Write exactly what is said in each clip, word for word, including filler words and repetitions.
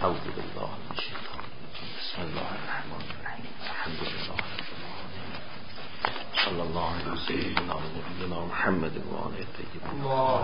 اعوذ بالله من الشیطان الرجیم. بسم الله الرحمن الرحیم. الحمد لله رب العالمین. صلی الله علیه سیدنا و نبینا محمد و آله الطیبین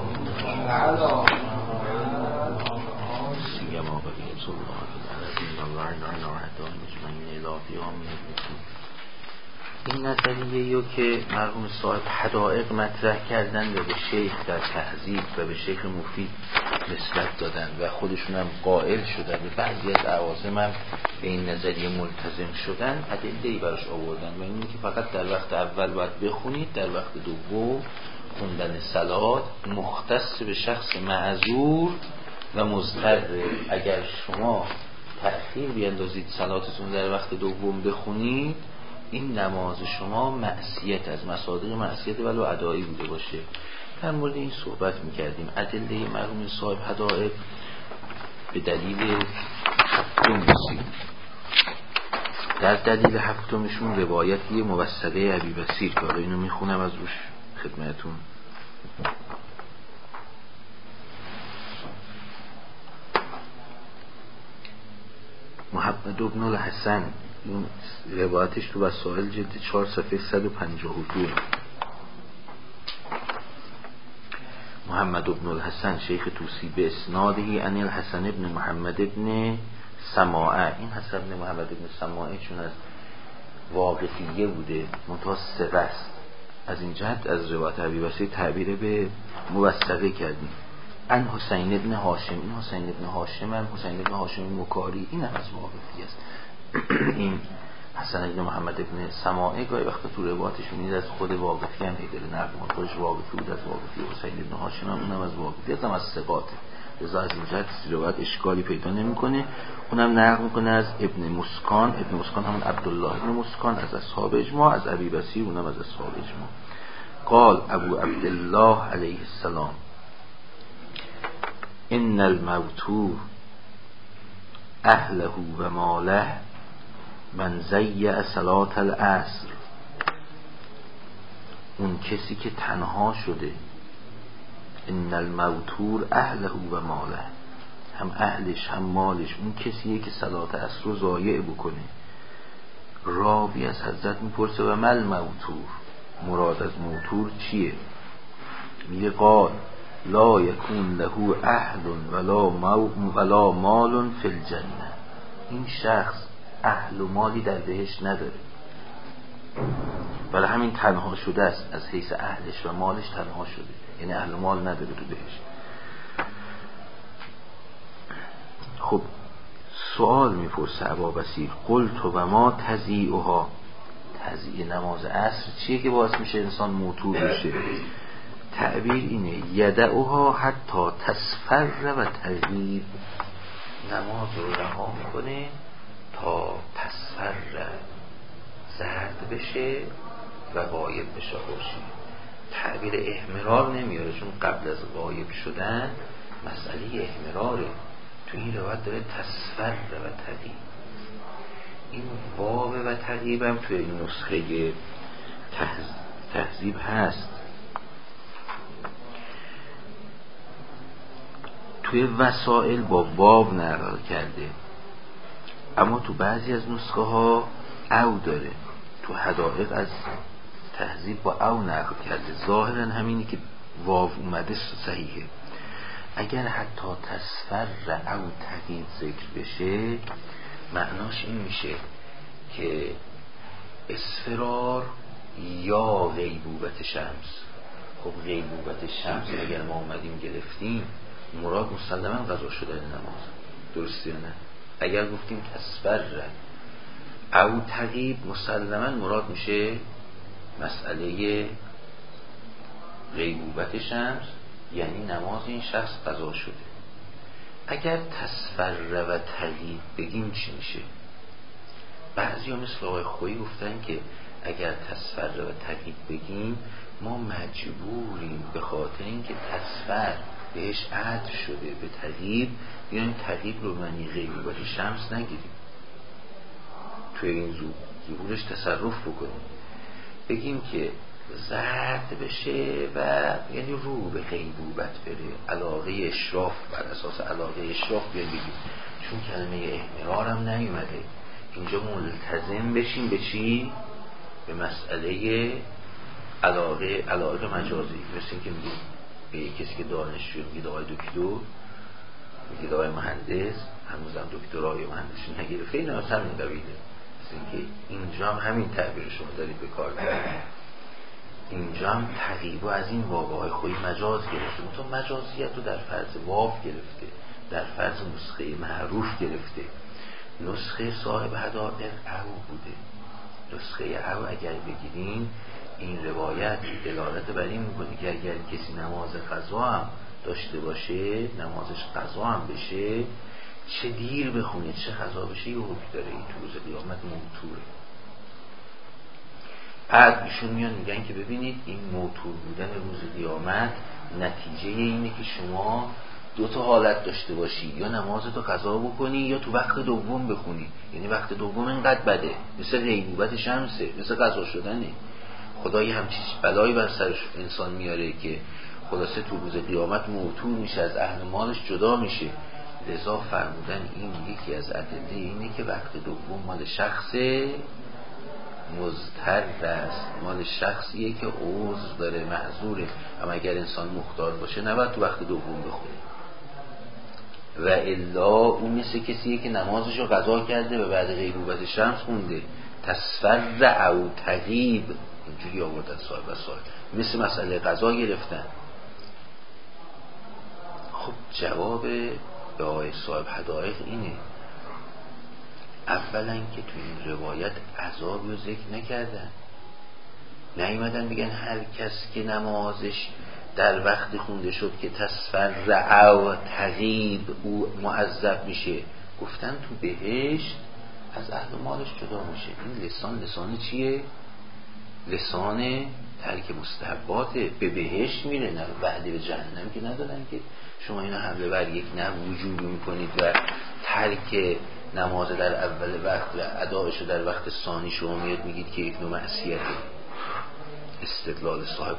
سیما بقیه الله العظیم و عنا نوحدان مجمعین الهی آمین. این نظریه که مرحوم صاحب حدائق مطرح کردن و به شیخ در تهذیب و به شیخ مفید نسبت دادن و خودشون هم قائل شدن و بعضی از اعاظم هم به این نظریه ملتزم شدن، ادله‌ای براش آوردن و اینه که فقط در وقت اول باید بخونید، در وقت دوم خوندن صلات مختص به شخص معذور و مضطر. اگر شما تأخیر بیندازید صلاتتون در وقت دوم بخونید، این نماز شما معصیت از مصادیق معصیت ولو ادایی بوده باشه. در مورد این صحبت میکردیم. ادله مرحوم صاحب حدائق به دلیل هفتم رسید. در دلیل هفتمشون روایتی موثقه ابی بصیر که اینو میخونم از روش خدمتون. محمد ابن الحسن، این روایتش تو وسائل جلد چهار صفحه صد و پنجاه و دو. محمد ابن الحسن شیخ توسی به اسنادهی ان الحسن ابن محمد ابن سماعه. این حسن ابن محمد ابن سماعه چون از واقفیه بوده منتها ثقه است، از این جهت از روایت ابی بصیر تعبیر به موثقه کردیم. ان حسین ابن هاشم، این حسین ابن هاشم هم حسین ابن هاشم مکاری، این هم از واقفی است. این حسن ابن محمد ابن سماعه گاهی وقتا تو روایتش می‌بینید از خود واقفی هم هیدر نقل خودش واقفی بود، از واقفی. حسین ابن هاشم هم اونم از واقفی است، هم از ثقاته. لذا از این جهت روایت اشکالی پیدا نمی‌کنه. اونم نقل می‌کنه از ابن مسکان. ابن مسکان همون عبدالله ابن مسکان از اصحاب اجماع، از ابی بصیر اونم از اصحاب اجماع. قال ابو عبدالله علیه السلام ان الموتور اهله و ماله من ضیع صلاة العصر. اون کسی که تنها شده، ان الموتور اهله و ماله، هم اهلش هم مالش، اون کسیه که صلاة عصر رو ضایع بکنه. راوی از حضرت میپرسه و مل موتور، مراد از موتور چیه؟ میگه قال لا یکون له اهل ولا ولا مال فی الجنه. این شخص اهل و مالی در بهشت نداره، برای همین تنها شده است. از حیث اهلش و مالش تنها شده، یعنی اهل و مال نداره تو بهشت. خب سوال میپرسه ابا بصیر قلت و ما تضیعها، تضیع نماز عصر چیه که باعث میشه انسان موتور بشه؟ تعبیر اینه یدعها حتی تصفر و تغیب، نماز رو رها میکنه تا تصفر زرد بشه و غایب بشه خورشید. تعبیر احمرار نمیاره چون قبل از غایب شدن مسئله احمراره. تو این روایت داره تصفر و تغیب. این واو و تغیب هم توی این نسخه تهذیب هست. توی وسائل با واو نقل کرده، اما تو بعضی از نسخه ها او داره. تو حدائق از تهذیب با او نقل کرده. ظاهرا همینی که واو اومده صحیحه. اگر حتی تصفر او تغییر ذکر بشه، معناش این میشه که اصفرار یا غیبوبت شمس. خب غیبوبت شمس اگر ما اومدیم گرفتیم، مراد مسلما قضا شدن نماز، درسته یا نه؟ اگر گفتیم تصفر او تغیب، مسلما مراد میشه مسئله غیبوبت شمس، یعنی نماز این شخص قضا شده. اگر تصفر و تغیب بگیم چی میشه؟ بعضی ها مثل آقای خویی گفتن که اگر تصفر و تغیب بگیم ما مجبوریم به خاطر اینکه تصفر بهش عطف شده به تغیب، بیایم تغیب رو معنی غیبوبت شمس نگیریم، توی این ظهورش تصرف بکنیم، بگیم که زرد بشه و یعنی رو به غیبوبت بره، علاقه اشراف، بر اساس علاقه اشراف بیایم بگیم. چون کلمه احمرار هم نیومده اینجا ملتزم بشیم به چی؟ به مسئله علاقه علاقه مجازی. مثل این که میگید به کسی که دانشجو میگید آقای دکتر، میگید آقای مهندس، هنوزم دکترای مهندسی نگرفته، این از همین قبیله. مثل این که اینجا هم همین تعبیر شما دارید به کار میبرید. اینجا هم تقییب از این واقعهای خوی مجاز گرفته، تو مجازیت رو در فرض واف گرفته، در فرض نسخه معروف گرفته. نسخه صاحب حدائق او بوده. نسخه او اگر بگیرین این روایت دلالت بر این میکنه که اگر کسی نماز قضا هم داشته باشه، نمازش قضا هم بشه، چه دیر بخونه چه قضا بشه، یه حکم داره. این تو روز قیامت موتوره. بعد ایشون میان میگن که ببینید این موتور بودن روز قیامت نتیجه اینه که شما دو تا حالت داشته باشی، یا نمازتو قضا بکنی یا تو وقت دوم بخونی. یعنی وقت دوم اینقدر بده، مثل غیبوبت شمسه، مثل قضا شدنه. خدای همچین بلایی بر سر انسان میاره که خلاصه تو روز قیامت موتور میشه، از اهل مالش جدا میشه. لذا فرمودن این یکی از ادله اینه که وقت دوم مال شخص مضطر است، مال شخصیه که عذر داره، معذوره. اما اگر انسان مختار باشه نباید تو وقت دوم بخونه. و الا اون مثل کسیه که نمازشو قضا کرده و بعد غیبوبت شمس خونده، تصفر او تغیب، اینجوری آوردن صاحب و صاحب، مثل مسئله قضا گرفتن. خب جواب به آقای صاحب حدائق اینه، اولا که تو این روایت عذابی رو ذکر نکردن، نیومدن بگن هر کس که نمازش در وقت خونده شد که تصفر او تغیب او معذب میشه. گفتن تو بهشت از اهل مالش جدا میشه. این لسان لسان چیه؟ لسان ترک مستحباته. به بهشت میره، نه وعده به جهنم که ندادن که شما اینو حمله بر یک نه وجوبی میکنید و ترک نماز در اول وقت و ادایشو در وقت ثانی شما میاد میگید که یک نوع معصیته. استدلال صاحب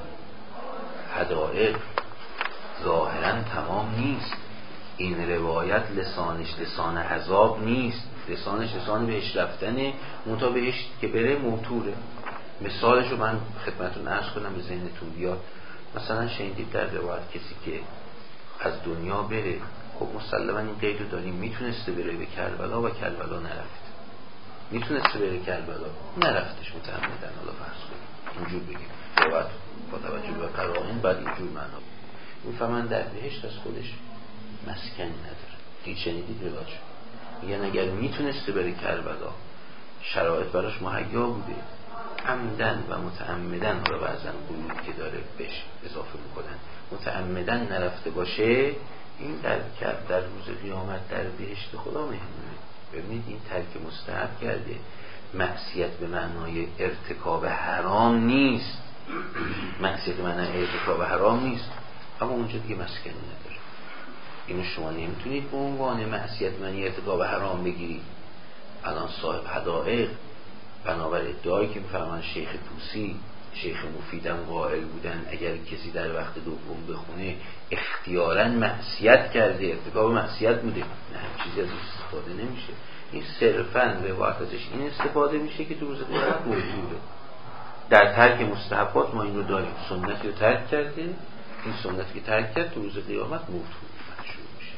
حدائق ظاهرا تمام نیست. این روایت لسانش لسان عذاب نیست، لسانش لسان بهش رفتنه. منتها بهش که بره موتوره. مثالشو من خدمتتون عرض کنم به ذهنتون بیاد. مثلا شنیدید در روایت کسی که از دنیا بره، خب مسلما این قیدو داریم، میتونسته بره به کربلا و کربلا نرفت، میتونسته بره کربلا نرفتش متعمدن. حالا فرض کنیم اینجور بگیم، روایت با توجه به قرائن بعد اینجور معنا میفهمن در بهشت از خودش مسکن نداره. دید شنیدید روایتشو میگن اگر میتونسته بره کربلا، شرایط براش مهیا بوده، عمدن و متعمدن، حالا بعضن قیود که داره بهش اضافه میکنن، متعمدن نرفته باشه، این در در روز قیامت در بهشت خدا مهمونه. ببینید این ترک مستحب کرده. معصیت به معنای ارتکاب حرام نیست، معصیت به معنای ارتکاب حرام نیست، اما اونجا دیگه مسکنی نداره. اینو شما نمیتونید به عنوان معصیت به معنای ارتکاب حرام بگیرید. الان صاحب حدائق بنابر ادعایی که میفرمان شیخ توسی، شیخ مفیدم قائل بودن اگر کسی در وقت دوم بخونه اختیاراً معصیت کرده، ارتکاب معصیت بوده، نه هم چیزی از استفاده نمیشه. این صرفاً روایت ازش این استفاده میشه که تو روز قیامت موجوده. در ترک مستحبات ما این رو داریم، سنتی رو ترک کرده، این سنتی که ترک کرد تو روز قیامت موجود مشهور میشه.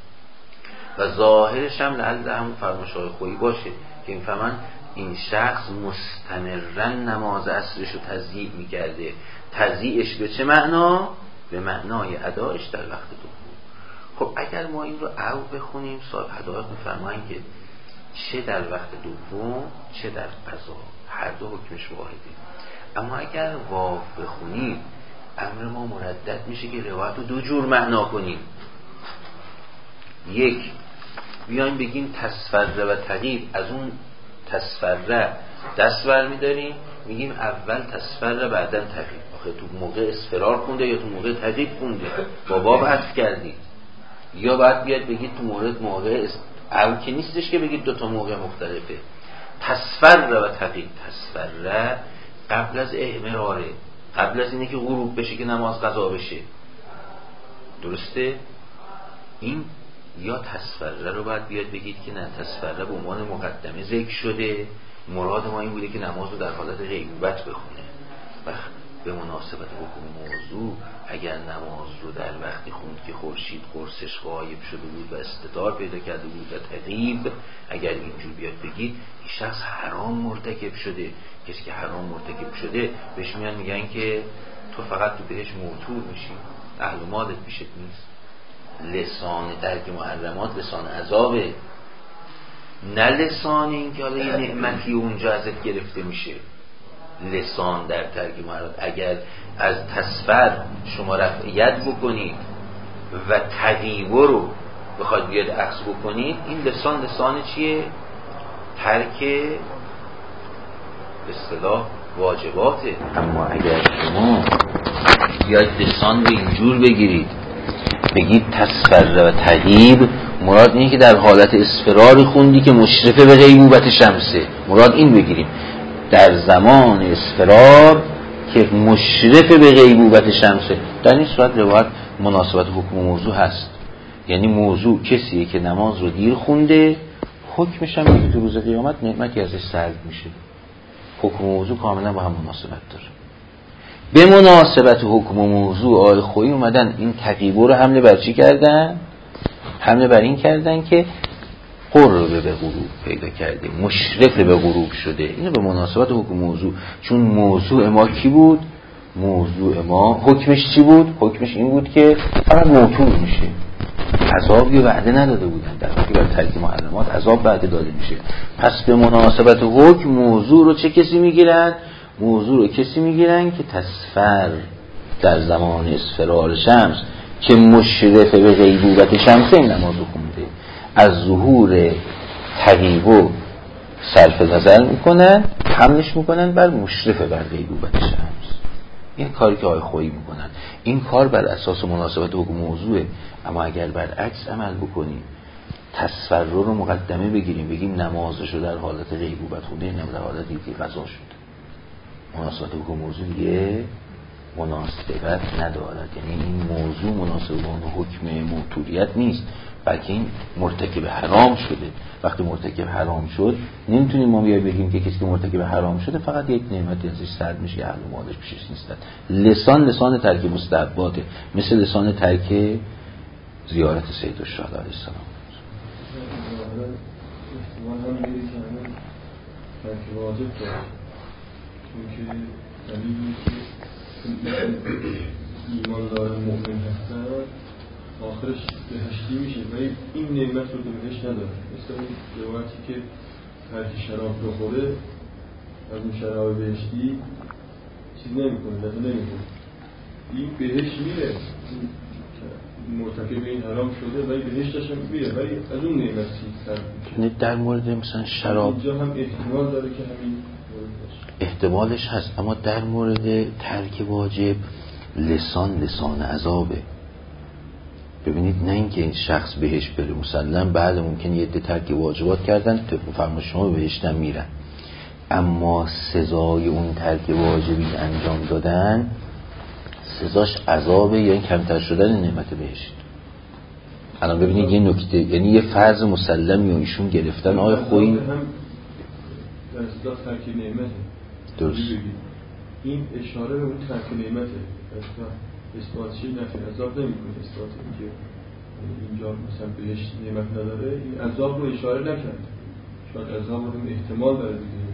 و ظاهرش هم لعل همون فرمایش‌های خویی باشه که این فهمن این شخص مستمرن نماز عصرش رو تضییع میکرده. تضییعش به چه معنا؟ به معنای ادایش در وقت دوم. خب اگر ما این رو او بخونیم، صاحب حدائق میفرمایند که چه در وقت دوم چه در قضا هر دو حکمش واحده. اما اگر واو بخونیم امر ما مردد میشه که روایت رو دو جور معنا کنیم. یک، بیایم بگیم تصفره و تغییر، از اون تصفره دست برمیداریم میگیم اول تصفره بعدن تغییر. آخه تو موقع اسفرار خونده یا تو موقع تغییر خونده، با باب عطف کردید. یا بعد بیاد بگید تو مورد موقع او که نیستش که بگید دو تا موقع مختلفه. تصفره و تغییر، تصفره قبل از احمراره، قبل از اینه که غروب بشه که نماز قضا بشه، درسته؟ این یا تصفره رو باید بیاد بگید که نه، تصفره به عنوان مقدمه ذکر شده، مراد ما این بوده که نماز رو در حالت غیبوبت بخونه. و به مناسبت حکم موضوع اگر نماز رو در وقتی خوند که خورشید قرصش غایب شده بود و استتار پیدا کرده بود و تغیب، اگر اینجور بیاد بگید این شخص حرام مرتکب شده. کسی که حرام مرتکب شده بهش میان میگن که تو فقط تو بهش موتور میشی، اهل مالت پیشت نیست. لسان ترک محرمات لسان عذابه، نه لسان این که حالا یه نعمتی اونجا ازت گرفته میشه. لسان در ترک محرمات اگر از تصفر شما رفعیت بکنید و تغییبه رو بخواید بیاد عکس بکنید، این لسان لسان چیه؟ ترک به اصطلاح واجباته. اما اگر شما بیاید لسان رو اینجور بگیرید بگید تصفر و تغییب، مراد اینه که در حالت اصفراری خوندی که مشرفه به غیبوبت شمسه، مراد این بگیریم در زمان اصفرار که مشرف به غیبوبت شمسه. در این صورت روایت مناسبت حکم موضوع هست، یعنی موضوع کسیه که نماز رو دیر خونده، حکمش هم میگه تو روز قیامت نعمتی ازش سلب میشه. حکم موضوع کاملا با هم مناسبت داره. به مناسبت حکم موضوع آقای خویی اومدن این تقیبه رو حمله بر چی کردن؟ حمله بر این کردن که قربه به غروب پیدا کرده، مشرف به غروب شده. اینو به مناسبت حکم موضوع، چون موضوع ما کی بود؟ موضوع ما حکمش چی بود؟ حکمش این بود که فقط موتور میشه، عذابی وعده نداده بودن، در حالی که بر ترک محرمات عذاب وعده داده میشه. پس به مناسبت حکم موضوع رو چه کسی میگیرن؟ موضوع رو کسی میگیرن که تصفر در زمان اصفرار شمس که مشرف به غیبوبت شمس این نماز رو خونده، از ظهور تغییب صرف نظر میکنن، حملش میکنن بر مشرف بر غیبوبت شمس. این کاری که آقای خویی میکنن، این کار بر اساس مناسبت حکم موضوعه. اما اگر برعکس عمل بکنیم، تصفر رو مقدمه بگیریم بگیم نمازشو در حالت غیبوبت خونده، اینم در حالت دیگه قضا شد، مناسبت حکم موضوع یه مناسبت ندارد. یعنی این موضوع مناسب با اون حکم موتوریت نیست، بلکه این مرتکب حرام شده. وقتی مرتکب حرام شد نمیتونیم ما بیایم بگیم که کسی که مرتکب حرام شده فقط یک نعمتی ازش سلب میشه، اهل و مالش پیشش نیستن. لسان لسان ترک مستحباته، مثل لسان ترک زیارت سید الشهدا علیه السلام. احتمال هم میگه که همین ترک واجب داره، چون که دلیلی که ایمان داره مؤمن هستن آخرش بهشتی میشه و این نعمت رو بهش نداره. مثل این روایتی که هر کی شراب رو خوره از اون شراب بهشتی چیز نمیکنه، لازم نمیکنه، این بهش میره، مرتکب این حرام شده ولی بهشتش هم میره ولی از اون نعمت چیز سر میشه. در مورد مثلا شراب اینجا هم احتمال داره که همین احتمالش هست، اما در مورد ترک واجب لسان لسان عذابه. ببینید نه اینکه این شخص بهش بره، مسلم بعد ممکن یه عده ترک واجبات کردن طبق فرمان شما بهش نمیرن، اما سزای اون ترک واجبی انجام دادن سزاش عذابه یا این کمتر شدن نعمت بهشت. الان ببینید یه نکته، یعنی یه فرض مسلمی و ایشون گرفتن آقای خویی در اصلاح ترک نعمته. درست، این اشاره به اون ترک نعمته، اثباتشی نفی عذاب نمی کنه، اثبات اینکه اینجا مثلا بهش نعمت نداره، این عذاب رو اشاره نکرد، شاید عذاب رو هم احتمال داره دیگه.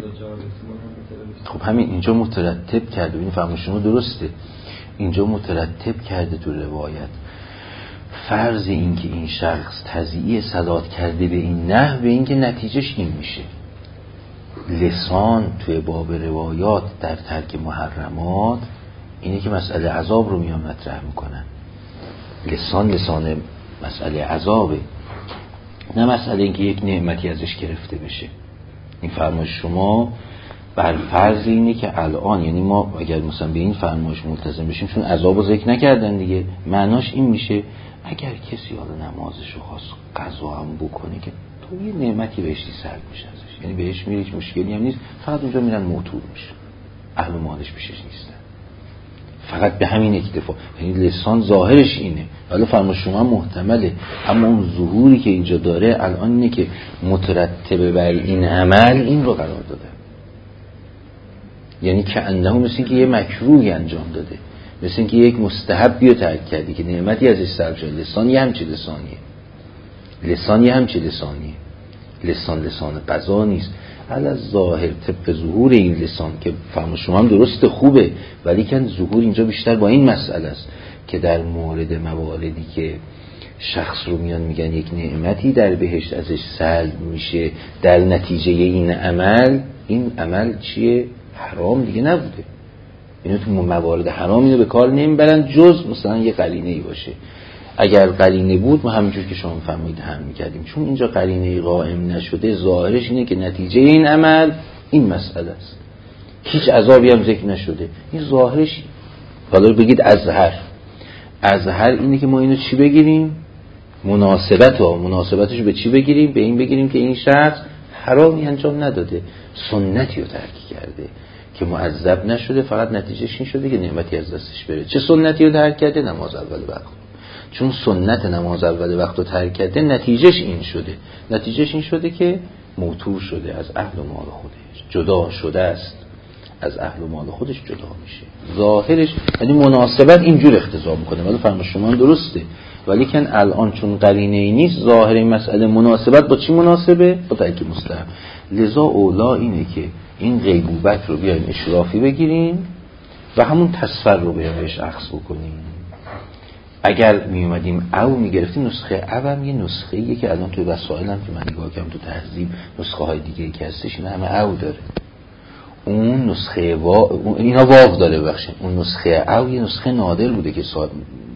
خب همین اینجا مترتب کرده، این فهم شما درسته، اینجا مترتب کرده تو روایت فرض این که این شخص تضییع صلات کرده به این نحو، به این که نتیجهش این میشه. لسان توی باب روایات در ترک محرمات اینه که مسئله عذاب رو میان مطرح میکنن. لسان لسان مسئله عذابه، نه مسئله اینکه یک نعمتی ازش گرفته بشه. این فرمایش شما بر فرض اینه که الان، یعنی ما اگر مثلا به این فرمایش ملتزم بشیم، چون عذاب رو ذکر نکردن دیگه، معناش این میشه اگر کسی حالا نمازش رو خواست قضا هم بکنه که تو یه نعمتی بهشتی سلب میشه ازش، یعنی بهش میره هیچ مشکلی هم نیست، فقط اونجا میرن موتور میشه، اهل و مالش پیشش نیستن. فقط به همین اکتفا، یعنی لسان ظاهرش اینه ولی فرما شما محتمله، اما اون ظهوری که اینجا داره الان اینه که مترتب بر این عمل این رو قرار داده، یعنی که انه مثل که یه مکروهی انجام داده، مثل که یک مستحبی رو ترک کردی که نعمتی ازش سلب شد. لسان یه همچه لسانیه، لسان یه همچه لسانیه، لسان لسان قضا نیست. علاوه ظاهر طبق ظهور این لسان که فهم شما هم درست خوبه، ولی که ظهور اینجا بیشتر با این مسئله است که در مورد مواردی که شخص رو میان میگن یک نعمتی در بهشت ازش سلب میشه در نتیجه این عمل، این عمل چیه؟ حرام دیگه نبوده. اینو تو موارد حرام اینو به کار نمیبرن جز مثلا یه قرینه‌ای باشه. اگر قرینه بود ما همینجور که شما فهمید هم میکردیم، چون اینجا قرینه قائم نشده ظاهرش اینه که نتیجه این عمل این مسئله است، هیچ عذابی هم ذکر نشده، این ظاهرش. حالا بگید ازهر، ازهر اینه که ما اینو چی بگیریم؟ مناسبت ها، مناسبتش به چی بگیریم؟ به این بگیریم که این شخص حرامی انجام نداده، سنتی رو ترک کرده که معذب نشده، فقط نتیجهش این شده که نعمتی از دستش بره. چه سنتی رو ترک کرده؟ نماز اول وقت. چون سنت نماز اول وقت رو ترک کرده نتیجهش این شده، نتیجهش این شده که موتور شده، از اهل و مال خودش جدا شده است، از اهل و مال خودش جدا میشه. ظاهرش یعنی مناسبت اینجور اقتضا میکنه، ولی فرمان شما درسته، ولی کن الان چون قرینه ای نیست ظاهر این مسئله مناسبت با چی مناسبه؟ با ترک مستحب. لذا اولا اینه که این غیبوبت رو بیایم اشرافی بگیریم و همون تصفر رو بهش اخذ بکنیم. اگر می اومدیم او می گرفتیم، نسخه او هم یه نسخه ایه که الان توی وسائل هم که من نگاه کردم تو تهذیب نسخه های دیگه که هستش اینا همه او داره. اون نسخه وا... اینا واو داره بخشن. اون نسخه او یه نسخه نادر بوده که صاحب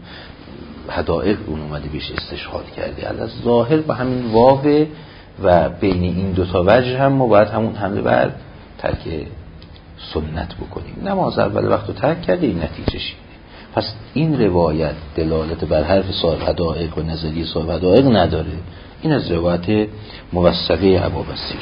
حدائق اون اومده بهش استشهاد کرده. از ظاهر با همین واو و بین این دوتا وجه هم ما باید همون حمله بر ترک سنت بکنیم. نماز اول وقت رو ترک کرده، این نتیجهش. پس این روایت دلالت بر حرف صاحب حدائق و نظریه صاحب حدائق نداره. این از روایت موثقه ابوبصیر.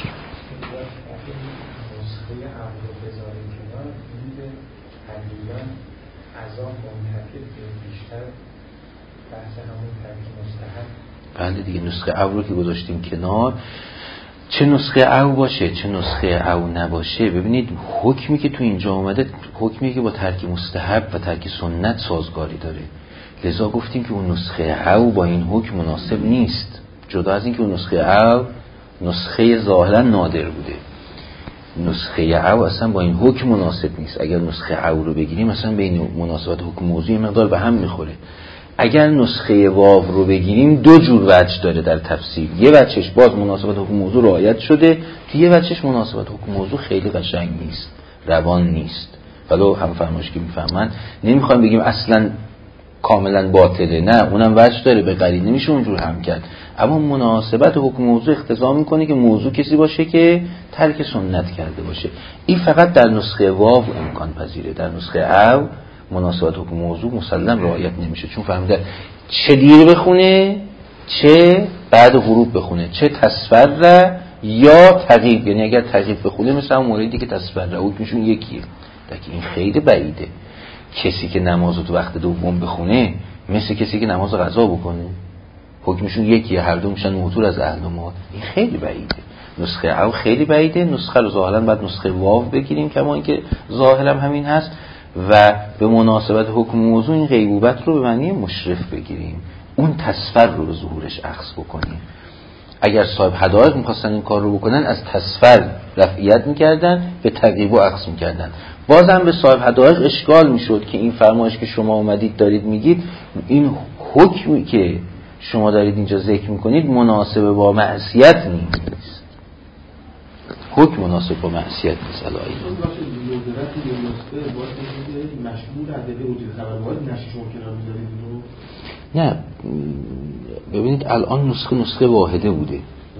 بله دیگه، نسخه او رو که گذاشتیم کنار، چه نسخه او باشه چه نسخه او نباشه، ببینید حکمی که تو اینجا اومده حکمی که با ترک مستحب و ترک سنت سازگاری داره. لذا گفتیم که اون نسخه او با این حکم مناسب نیست، جدا از این که اون نسخه او نسخه ظاهرا نادر بوده. نسخه او اصلا با این حکم مناسب نیست. اگر نسخه او رو بگیریم مثلا بین مناسبت حکم موضوعی مقدار به هم میخوره. اگر نسخه واو رو بگیریم دو جور وجه داره در تفسیر. یه وجهش باز مناسبت حکم موضوع رعایت شده، تو یه وجهش مناسبت حکم موضوع خیلی قشنگ نیست، روان نیست. ولو هم فرمایش که میفهمن نمیخوایم بگیم اصلا کاملا باطله، نه اونم وجه داره، به قرینه نمیشه اونجور هم کرد، اما مناسبت حکم موضوع اقتضا میکنه که موضوع کسی باشه که ترک سنت کرده باشه. این فقط در نسخه واو امکان پذیره، در نسخه او مناسبت حکم موضوع مسلم رعایت نمیشه، چون فهمیده چه دیر بخونه چه بعد غروب بخونه، چه تصفر یا تغیب. یعنی اگر تغیب بخونه مثل اون موردی که تصفر حکمشون یکیه، لیکن این خیلی بعیده. کسی که نماز رو تو وقت دوم بخونه مثل کسی که نماز قضا بکنه، حکمشون یکیه، هر دو میشن موتور از اهل مال. این خیلی بعیده، نسخه او خیلی بعیده. نسخه رو ظاهرا بعد نسخه واو بگیریم کما اینکه ظاهرا همین هست، و به مناسبت حکم موضوع این غیبوبت رو به معنی مشرف بگیریم، اون تصفر رو به ظهورش اخذ بکنیم. اگر صاحب حدائق می‌خواستن این کار رو بکنن از تصفر رفعیت می‌کردن به تغییب و اخذ می‌کردن. بازم به صاحب حدائق اشکال می‌شد که این فرمایش که شما اومدید دارید میگید این حکمی که شما دارید اینجا ذکر می‌کنید مناسب با معصیت نیست. حکم مناسب با معصیت نیست. الهی نه، ببینید الان نسخه نسخه واحده بوده.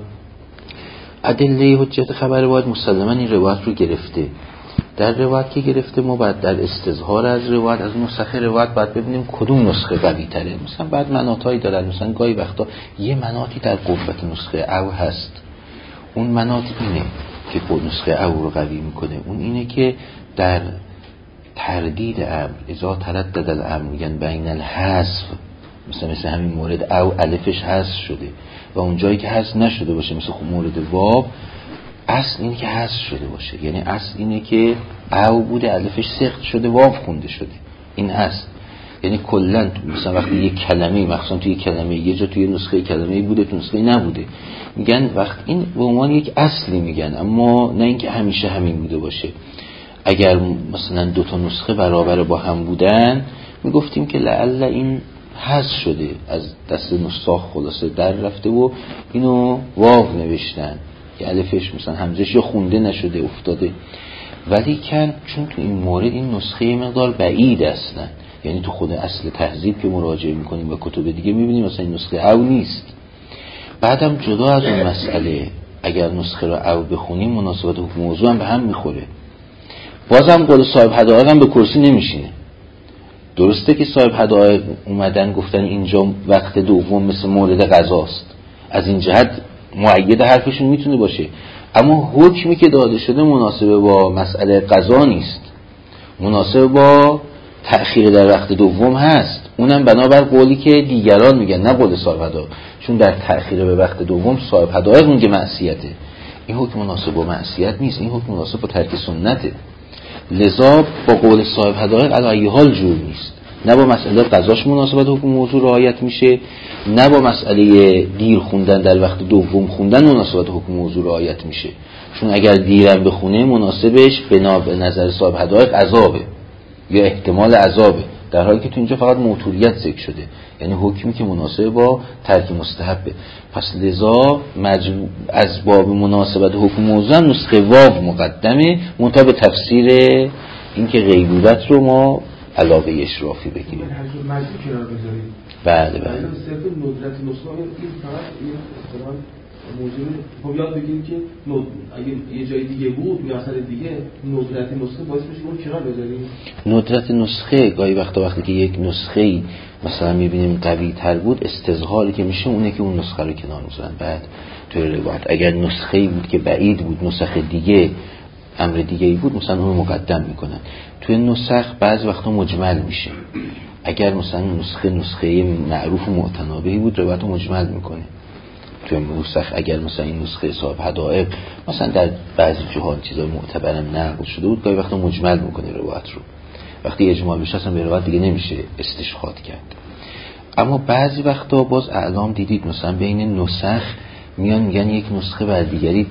ادله حجت خبر واحد مسلما این روایت رو گرفته. در روایت که گرفته ما بعد در استظهار از روایت از نسخه روایت بعد ببینیم کدوم نسخه قوی تره. مثلا بعد مناطایی دارن، مثلا گاهی وقتا یه مناطی در قوت نسخه او هست، اون مناط اینه که نسخه او رو قوی میکنه، اون اینه که در تردید امر، اذا تردد الامر میگن بین الحذف، مثلا مثل همین مورد او الفش حذف شده و اون جایی که حذف نشده باشه مثل خب مورد واو، اصل اینه که حذف شده باشه، یعنی اصل اینه که او بوده الفش سخت شده واو خونده شده، این اصل. یعنی کلا مثلا وقتی یک کلمه مخصوصا توی یک کلمه یه جا توی نسخه کلمه بوده تو نسخه نبوده، میگن وقت این به عنوان یک اصلی میگن، اما نه اینکه همیشه همین بوده باشه. اگر مثلا دو تا نسخه برابر با هم بودن میگفتیم که لعل این حذف شده از دست نساخ خلاصه در رفته و اینو واو نوشتن که الفش مثلا همزش یا خونده نشده افتاده. ولی کن چون تو این مورد این نسخه مقدار بعید هستن، یعنی تو خود اصل تهذیب که مراجعه میکنیم و کتب دیگه میبینیم مثلا این نسخه او نیست. بعدم جدا از اون مسئله اگر نسخه رو او بخونیم مناسبت حکم موضوع هم به هم میخوره. بازم قول صاحب حدائق هم به کرسی نمیشینه. درسته که صاحب حدائق اومدن گفتن اینجا وقت دوم مثل مورد قضاست، از این جهت مؤید حرفشون میتونه باشه، اما حکمی که داده شده مناسب با مسئله قضا نیست، مناسب با تأخیر در وقت دوم هست، اونم بنابر قولی که دیگران میگن نه قول صاحب حدائق، چون در تأخیر به وقت دوم صاحب حدائق میگه معصیته. این حکم مناسب با معصیت نیست، این حکم مناسب با ترک سنته. لذا با قول صاحب حدائق علی ای حال جور نیست، نه با مسئله قضاش مناسبت حکم موضوع رعایت میشه، نه با مسئله دیر خوندن در وقت دوم خوندن مناسبت حکم موضوع رعایت میشه، چون اگر دیرم بخونه مناسبش بنا به نظر صاحب حدائق عذابه یا احتمال عذابه، در حالی که تو اینجا فقط موتوریت ذکر شده، یعنی حکمی که مناسب با ترک مستحبه. پس لذا مجموع از باب مناسبت حکم موضوع هم نسخه واو مقدمه، منتها به تفسیر اینکه غیبوبت رو ما علاقه اشرافی بگیریم. بله بله. صرف ندرت نسخه این فقط این اصطلاح موضوع خب یاد بگیریم که نود... اگه یه جای دیگه بود یا اثر دیگه ندرت نسخه باعث میشه اون کنار بذاریم. ندرت نسخه گاهی وقتا وقتی که یک نسخه مثلا میبینیم قوی تر بود، استظهاری که میشه اونه که اون نسخه رو کنار میذارن. بعد توی روایت اگر نسخه بود که بعید بود نسخه دیگه امر دیگه ای بود مثلا اون رو مقدم میکنن. توی نسخ بعض وقتا مجمل میشه، اگر مثلا نسخه نسخه معروف و معتنابهی بود روایت رو مجمل میکنه. توی نسخ اگر مثلا این نسخه صاحب حدائق مثلا در بعضی جهات چیزای معتبرم نقل شده بود گاهی وقتا مجمل میکنه روایت رو، وقتی اجمال بشه اصلا به روایت دیگه نمیشه استشهاد کرد. اما بعضی وقتا باز اعلام دیدید مثلا بین نسخ میان میگن یک نسخه بر دیگری،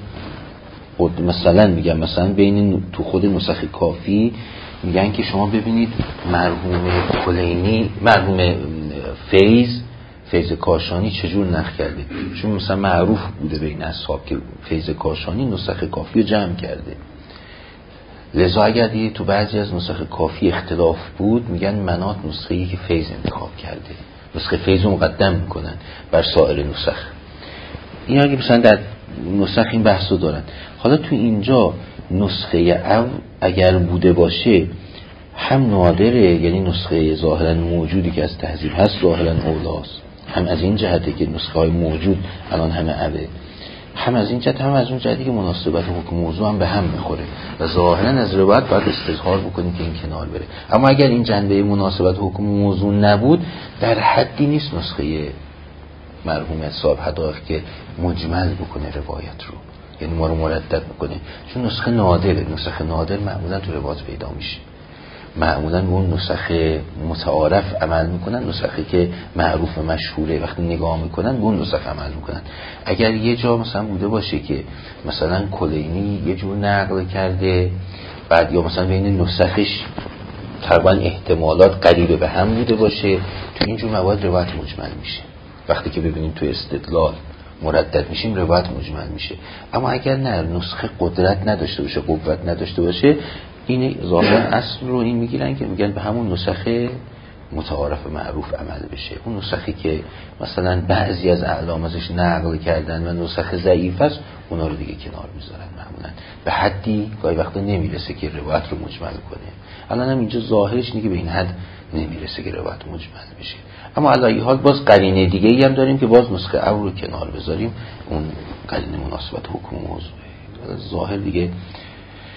مثلا میگن مثلا بین تو خود نسخ کافی میگن که شما ببینید مرحوم کلینی مرحوم فیض فیض کاشانی چجور نقل کرده، چون مثلا معروف بوده بین اصحاب که فیض کاشانی نسخ کافی رو جمع کرده. لذا اگر دیگه تو بعضی از نسخ کافی اختلاف بود میگن منات نسخه‌ای که فیض انتخاب کرده، نسخه فیض رو مقدم میکنن بر سایر نسخ. این اگه مثلا در نسخ این بحثو دارن. حالا تو اینجا نسخه او اگر بوده باشه هم نادره، یعنی نسخه ظاهرا موجودی که از تهذیب هست ظاهرا اولاست، هم از این جهته که نسخه های موجود الان همه اوه، هم از این جهت هم از اون جهتی که مناسبت حکم موضوع هم به هم میخوره و ظاهرا از روایت باید استظهار بکنیم که این کنار بره. اما اگر این جنبه مناسبت حکم موضوع نبود در حدی نیست نسخه مرحوم صاحب حدائق که مجمل بکنه روایت رو، یعنی ما رو مردد بکنه، چون نسخه نادره. نسخه نادر معمولا تو روایت پیدا میشه، معمولا به اون نسخه متعارف عمل میکنن، نسخه که معروف و مشهوره وقتی نگاه میکنن به اون نسخه عمل میکنن. اگر یه جا مثلا بوده باشه که مثلا کلینی یه جور نقل کرده بعد یا مثلا بین نسخش تقریبا احتمالات قریبه به هم بوده باشه، تو اینجور مواد روایت مجمل میشه. وقتی که ببینیم تو استدلال مردد میشیم روایت مجمل میشه. اما اگر نه نسخه قدرت نداشته باشه قوت نداشته باشه این ظاهرا اصل رو این میگیرن که میگن به همون نسخه متعارف معروف عمل بشه. اون نسخی که مثلا بعضی از اعلام ازش نقل کردن و نسخه ضعیف است اونا رو دیگه کنار میذارن، معمولا به حدی گاهی وقتا نمیرسه که روایت رو مجمل کنه. الان هم اینجا ظاهرش اینه که به این حد نمیرسه که روایت مجمل بشه. اما علی حال باز قرینه دیگه ای هم داریم که باز نسخه او رو کنار بذاریم، اون قرینه مناسبت حکم موضوعه. ظاهر دیگه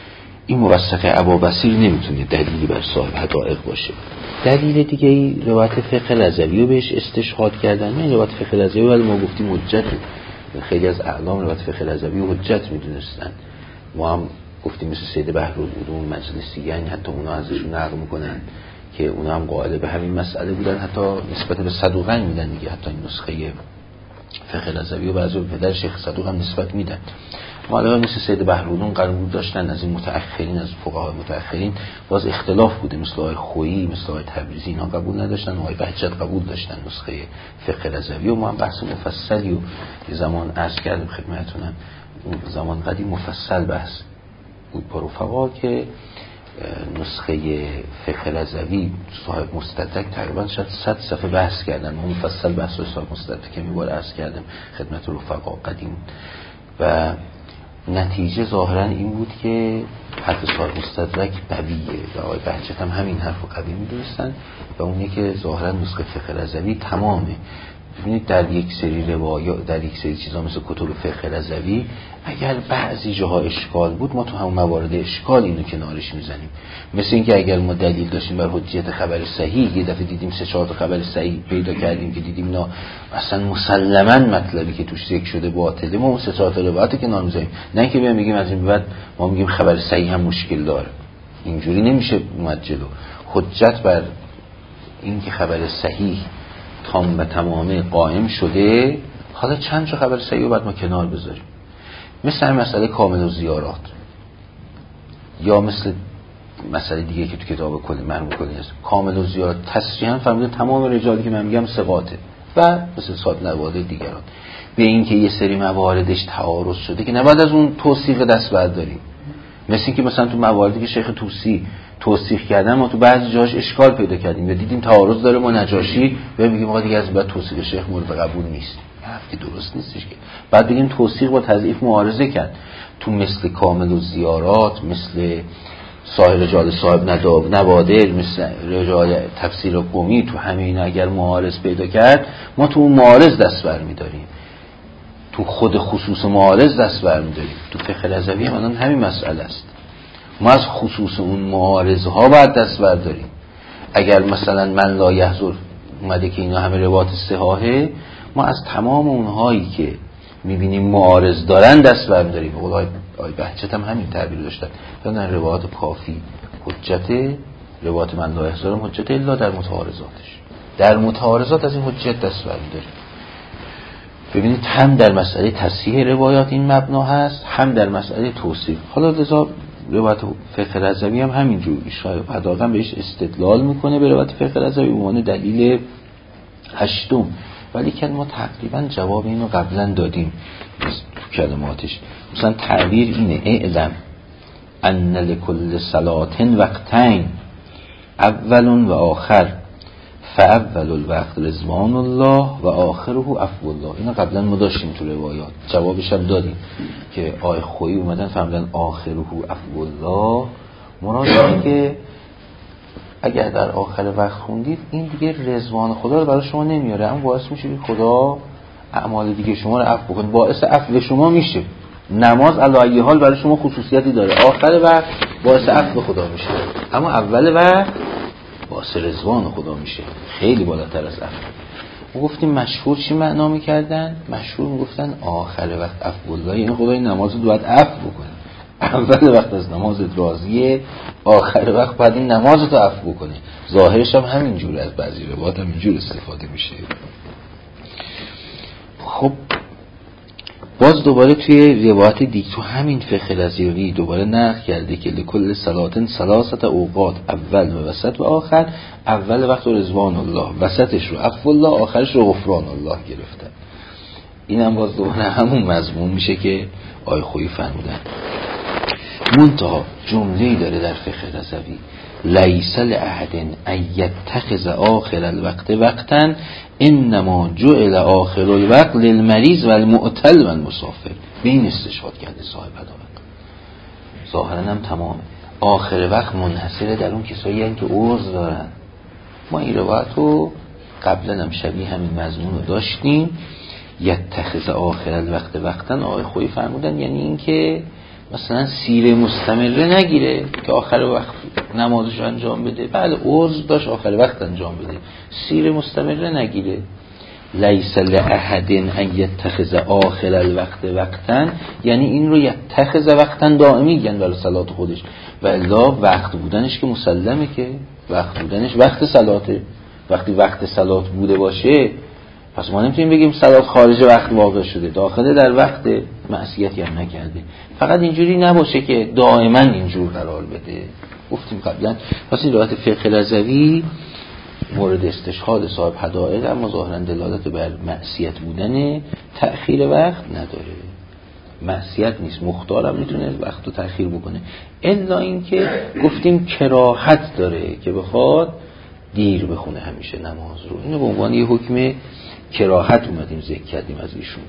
این موثق ابابصیر نمیتونه دلیلی بر صاحب حقایق باشه. دلیل دیگه ای روایت فقه رضوی رو بهش استشهاد کردن. این روایت فقه رضوی ولی ما گفتیم حجت، خیلی از اعلام روایت فقه رضوی رو حجت میدونستن. ما هم گفتیم مثل سید بحرالعلوم مجلسی، یعنی حتی اونا ازشون نقل میکنن که اونا هم قائل به همین مسئله بودن، حتی نسبت به صدوقین میدن دیگه. حتی این نسخه فقه رضوی و بعضی پدر شیخ صدوق هم نسبت میدن. مالها مثل سید بحرالعلوم قرار داشتن از این متأخرین، از فقهای متأخرین باز اختلاف بوده، مثل آقای خویی، مثل آقای تبریزی، اینا قبول نداشتن، آقای بهجت قبول داشتن نسخه فقه رضوی. و ما هم بحث مفصلی و زمان عرض کردیم خدمتتونم، زمان قدیم مفصل بحث بود با رفقا که نسخه فقه رضوی صاحب مستدرک تقریبا شاید صد صفحه بحث کردن. ما مفصل بحث رو صاحب مستدرک میبار عرض کردم خدمت رفقا قدیم و نتیجه ظاهرا این بود که حرف صاحب مستدرک قویه و آقای بهجت هم همین حرف رو قوی میدونستن و اونه که ظاهرا نسخه فقه رضوی تمامه. ببینید در یک سری روایات، در یک سری چیزا مثل کتب فقه رضوی اگر بعضی جاها اشکال بود ما تو همون موارد اشکال اینو کنارش میزنیم. مثل اینکه اگر ما دلیل داشتیم بر حجیت خبر صحیح، یه دفعه دیدیم سه چهار تا خبر صحیح پیدا کردیم که دیدیم نه اصلا مسلماً مطلبی که توش ذکر شده باطله، ما اون سه چهار تا روایت کنار میذاریم. نه اینکه بیام بگیم از این بعد ما میگیم خبر صحیح هم مشکل داره. اینجوری نمیشه اومد جلو. حجت بر این که خبر صحیح تام و تمامه قائم شده، حالا چند تا خبر صحیح رو بعد ما کنار بذاریم. مثل این مسئله کامل و زیارات، یا مثل مسئله دیگه که تو کتاب کلی مرحوم کلی هست، کامل و زیارات تصریحاً فرموده تمام رجالی که من میگم ثقاته و مثل صاد نواده دیگران. به این که یه سری مواردش تعارض شده که نباید از اون توصیف دست برداریم. مثل این که مثلا تو مواردی که شیخ توسی توصیف کردن ما تو بعضی جاش اشکال پیدا کردیم و دیدیم تعارض داره ما نجاشی و میگیم آقا دیگه از بعد توصیف شیخ مورد قبول نیست. حرفی درست نیستش که بعد بگیم توصیف با تضعیف معارضه کرد. تو مثل کامل و زیارات، مثل سایر رجال صاحب نوادر، مثل رجال تفسیر قمی، تو همین اگر معارض پیدا کرد ما تو اون معارض دست برمی‌داریم، تو خود خصوص معارض دست برمی‌داریم. تو فقه رضوی هم الان همین مسئله است. ما از خصوص اون معارضه ها باید دست برداریم. اگر مثلا من لا یحضر اومده که اینا همه روایات صحاحه، ما از تمام اونهایی که میبینیم معارض دارن دست برداریم. آقای بهجت هم همین تعبیر داشتن، دادن روایات کافی حجت، روایات من لا یحضر حجت الا در متعارضاتش. در متعارضات از این حجت دست برداریم. ببینید هم در مسئله تصحیح روایات این مبنا هست، هم در مسئله توصیف. حالا لذا روایت فقه رضوی هم همینجور شاید حداقل بهش استدلال میکنه به روایت فقه رضوی به عنوان دلیل هشتم، ولی که ما تقریبا جواب اینو قبلا دادیم تو کلماتش. مثلا تعبیر اینه: اعلم ان لکل صلات وقتین اول و آخر، فاول الوقت رضوان الله و آخره عفو الله. اینا قبلا ما داشتیم تو روایات، جوابش هم دادیم که آی خویی اومدن فهمیدن آخره عفو الله مراد اینه که اگر در آخر وقت خوندید این دیگه رضوان خدا رو برای شما نمیاره، اما باعث میشه که خدا اعمال دیگه شما رو عفو کنه، باعث عفو شما میشه. نماز علی حال برای شما خصوصیتی داره، آخر وقت باعث عفو خدا میشه، اما اول وقت باعث رضوان خدا میشه، خیلی بالاتر از عفو. ما گفتیم مشهور چی معنا میکردن؟ مشهور میگفتن آخر وقت عفو الله، یعنی خدای نماز رو باید عفو بکنه. اول وقت از نمازت راضیه، آخر وقت بعد این نمازت رو عفو بکنه. ظاهرش هم همین جوره، از بعضی روایات هم اینجور استفاده میشه. خب باز دوباره توی روایت دیگه تو همین فقه رضوی دوباره نقل کرده که لکل صلاتن ثلاثه اوقات، اول و وسط و آخر. اول وقت رو رضوان الله، وسطش رو عفو الله، آخرش رو غفران الله گرفتن. این هم باز دوباره همون مضمون میشه که آی خویی فرمودن. منتها جمله‌ای داره در فقه رضوی: لیس لأحد ان یتخذ آخر الوقت وقتا انما جعل آخر الوقت للمریض و المعتل و المسافر. به این استشهاد کرده صاحب حدائق. ظاهرا هم تمامه. آخر وقت منحصره در اون کسایی هستند که عرض دارن. ما این روایت رو قبلا هم شبیه همین مضمون رو داشتیم. یتخذ آخر الوقت وقتا، آقای خویی فرمودن یعنی این که مثلا سیر مستمره نگیره که آخر وقت نمازش انجام بده، بله عذر داشت آخر وقت انجام بده، سیر مستمره نگیره. لیس لأحد ان یتخذ آخر الوقت وقتا، یعنی این رو یتخذ وقتا دائمی گن برای صلات خودش، و الا وقت بودنش که مسلمه، که وقت بودنش وقت صلاته. وقتی وقت صلات بوده باشه پس ما نمیتونیم بگیم صلات خارج وقت واقع شده، داخل در وقت، معصیتی هم نکرده. فقط اینجوری نباشه که دائما اینجور قرار بده. گفتیم قبلا پس این روایت فقه رضوی مورد استشهاد صاحب حدائق، اما ظاهرا دلالت بر معصیت بودن تأخیر وقت نداره. معصیت نیست، مختار هم میتونه وقت رو تأخیر بکنه، الا اینکه گفتیم کراهت داره که بخواد دیر بخونه همیشه نماز رو. اینو به عنوان یه حکم کراهت اومدیم ذکر کردیم از ایشون.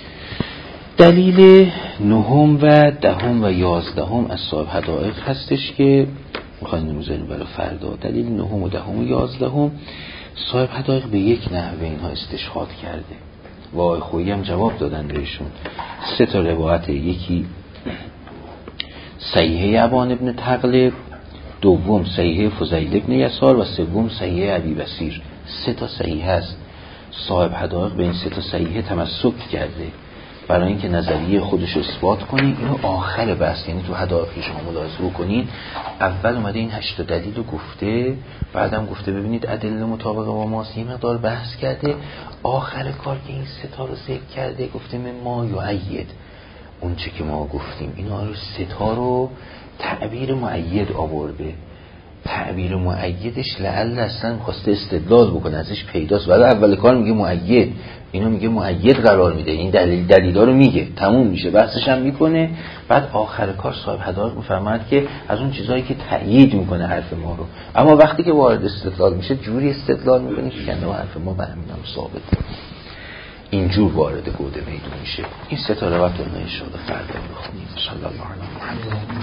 دلیل نهم و دهم و یازدهم از صاحب حدائق هستش که میخوایم نمیذاریم برای فردا. دلیل نهم و دهم و یازدهم صاحب حدائق به یک نحوه اینها استشهاد کرده و آقای خویی هم جواب دادن بهشون. سه تا روایت، یکی صحیح ابان ابن تغلب، دوم صحیح فضیل ابن یسار و سوم صحیح ابی بصیر. سه تا صحیح هست. صاحب حدائق به این سه تا صحیح تمسک کرده برای اینکه نظریه خودش رو اثبات کنه. اینو آخر بحث، یعنی تو حدائق شما ملاحظه بکنین اول اومده این هشت دلیل رو گفته، بعدم گفته ببینید ادله مطابق با ماست، یه مقدار بحث کرده، آخر کار که این سه تا رو ذکر کرده گفته من ما یؤید، اون چه که ما گفتیم اینا رو سه تا رو تعبیر مؤید آورده. تعبیر مؤیدش لعل اصلا خواسته استدلال بکنه، ازش پیداست، ولی اول کار میگه مؤید، اینو میگه مؤید قرار میده، این دلیل دلیلا رو میگه، تموم میشه، بحثش هم میکنه. بعد آخر کار صاحب حدائق میفرماید که از اون چیزایی که تأیید میکنه حرف ما رو، اما وقتی که وارد استدلال میشه جوری استدلال میکنه که کنه حرف ما به همین هم ثابته، اینجور وارد گوده میدون میشه. این سه تا روایت رو ان شاء الله فردا بخونیم. صلی الله علیه و محمد.